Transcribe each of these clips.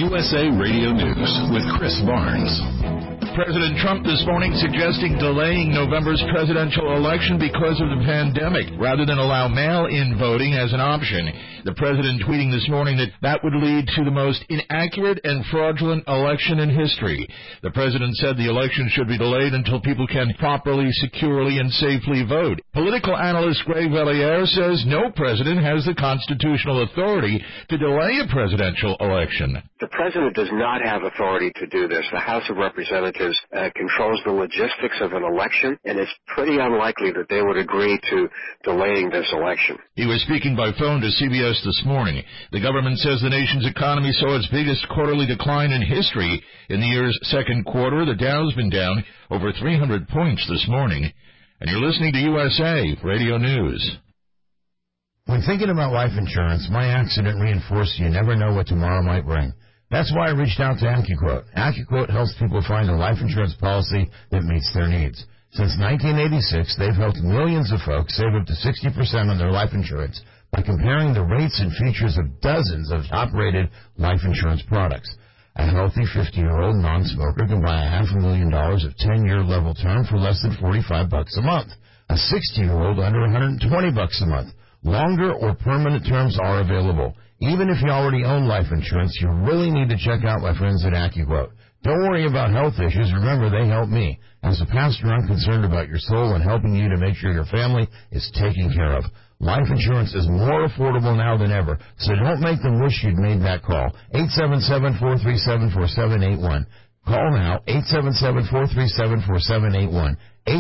USA Radio News with Chris Barnes. President Trump this morning suggesting delaying November's presidential election because of the pandemic rather than allow mail-in voting as an option. The president tweeting this morning that would lead to the most inaccurate and fraudulent election in history. The president said the election should be delayed until people can properly, securely, and safely vote. Political analyst Greg Valliere says no president has the constitutional authority to delay a presidential election. The president does not have authority to do this. The House of Representatives controls the logistics of an election, and it's pretty unlikely that they would agree to delaying this election. He was speaking by phone to CBS this morning. The government says the nation's economy saw its biggest quarterly decline in history. In the year's second quarter, the Dow's been down over 300 points this morning. And you're listening to USA Radio News. When thinking about life insurance, my accident reinforced you never know what tomorrow might bring. That's why I reached out to AccuQuote. AccuQuote helps people find a life insurance policy that meets their needs. Since 1986, they've helped millions of folks save up to 60% on their life insurance by comparing the rates and features of dozens of top-rated life insurance products. A healthy 50-year-old non-smoker can buy $500,000 of 10-year level term for less than $45 a month. A 60-year-old under $120 a month. Longer or permanent terms are available. Even if you already own life insurance, you really need to check out my friends at AccuQuote. Don't worry about health issues. Remember, they help me. As a pastor, I'm concerned about your soul and helping you to make sure your family is taken care of. Life insurance is more affordable now than ever, so don't make them wish you'd made that call. 877-437-4781. Call now, 877-437-4781.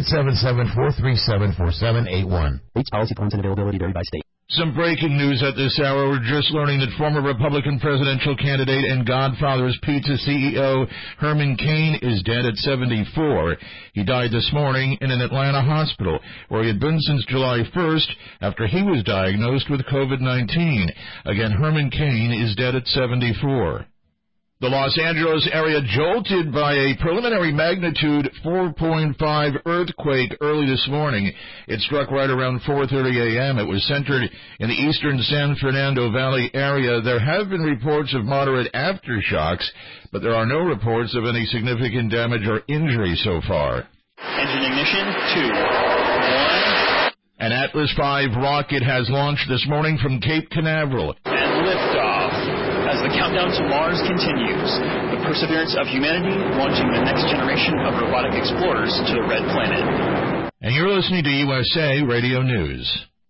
877-437-4781. Rates, policy forms, and availability vary by state. Some breaking news at this hour. We're just learning that former Republican presidential candidate and Godfather's Pizza CEO Herman Cain is dead at 74. He died this morning in an Atlanta hospital where he had been since July 1st after he was diagnosed with COVID-19. Again, Herman Cain is dead at 74. The Los Angeles area jolted by a preliminary magnitude 4.5 earthquake early this morning. It struck right around 4:30 a.m. It was centered in the eastern San Fernando Valley area. There have been reports of moderate aftershocks, but there are no reports of any significant damage or injury so far. Engine ignition, 2, 1. An Atlas V rocket has launched this morning from Cape Canaveral. And liftoff. As the countdown to Mars continues, the perseverance of humanity launching the next generation of robotic explorers to the Red Planet. And you're listening to USA Radio News.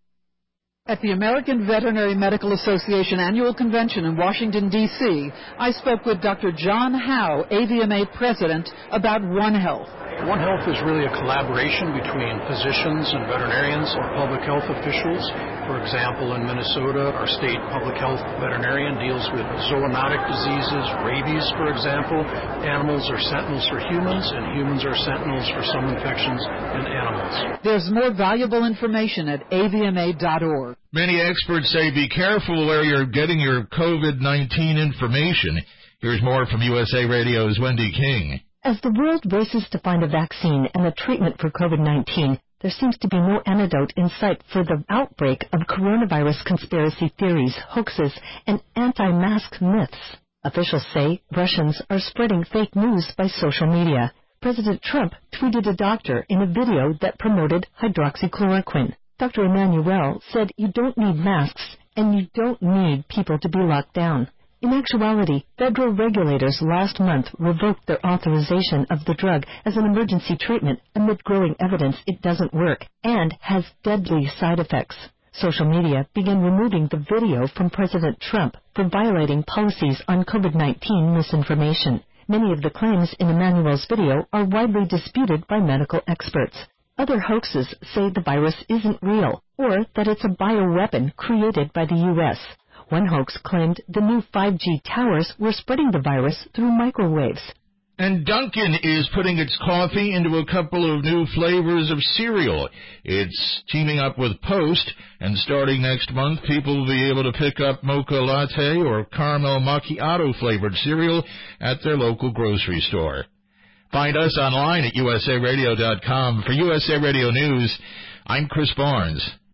At the American Veterinary Medical Association Annual Convention in Washington, D.C., I spoke with Dr. John Howe, AVMA President, about One Health. One Health is really a collaboration between physicians and veterinarians or public health officials. For example, in Minnesota, our state public health veterinarian deals with zoonotic diseases, rabies, for example. Animals are sentinels for humans, and humans are sentinels for some infections in animals. There's more valuable information at avma.org. Many experts say be careful where you're getting your COVID-19 information. Here's more from USA Radio's Wendy King. As the world races to find a vaccine and a treatment for COVID-19, there seems to be no antidote in sight for the outbreak of coronavirus conspiracy theories, hoaxes, and anti-mask myths. Officials say Russians are spreading fake news by social media. President Trump tweeted a doctor in a video that promoted hydroxychloroquine. Dr. Emmanuel said you don't need masks and you don't need people to be locked down. In actuality, federal regulators last month revoked their authorization of the drug as an emergency treatment amid growing evidence it doesn't work and has deadly side effects. Social media began removing the video from President Trump for violating policies on COVID-19 misinformation. Many of the claims in Emmanuel's video are widely disputed by medical experts. Other hoaxes say the virus isn't real or that it's a bioweapon created by the U.S. One hoax claimed the new 5G towers were spreading the virus through microwaves. And Dunkin' is putting its coffee into a couple of new flavors of cereal. It's teaming up with Post, and starting next month, people will be able to pick up mocha latte or caramel macchiato-flavored cereal at their local grocery store. Find us online at usaradio.com. For USA Radio News, I'm Chris Barnes.